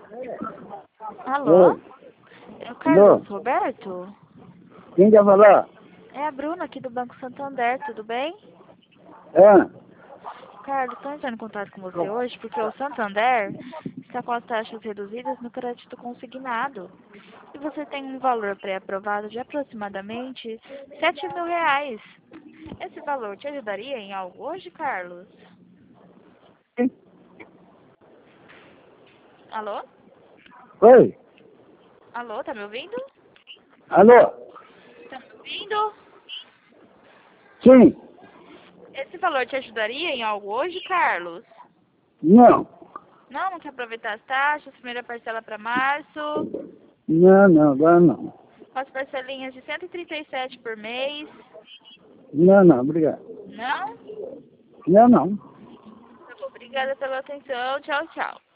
Alô? Oi. É o Carlos Roberto? Quem quer falar? É a Bruna aqui do Banco Santander, tudo bem? É. Carlos, estou entrando em contato com você hoje porque o Santander está com as taxas reduzidas no crédito consignado. E você tem um valor pré-aprovado de aproximadamente R$ 7.000. Esse valor te ajudaria em algo hoje, Carlos? Alô? Oi. Alô, tá me ouvindo? Alô? Tá me ouvindo? Sim. Esse valor te ajudaria em algo hoje, Carlos? Não. Não quer aproveitar as taxas, primeira parcela para março, Não, agora não. com as parcelinhas de 137 por mês. Não, obrigado. Não? Não. Tá bom, obrigada pela atenção. Tchau, tchau.